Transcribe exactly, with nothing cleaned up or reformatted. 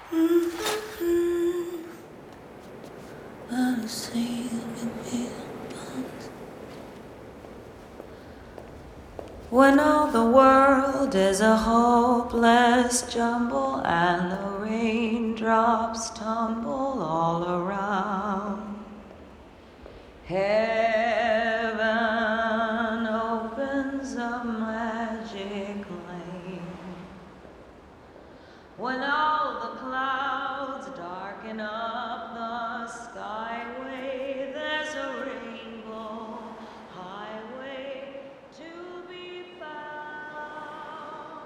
When all the world is a hopeless jumble and the raindrops tumble all around. Hey.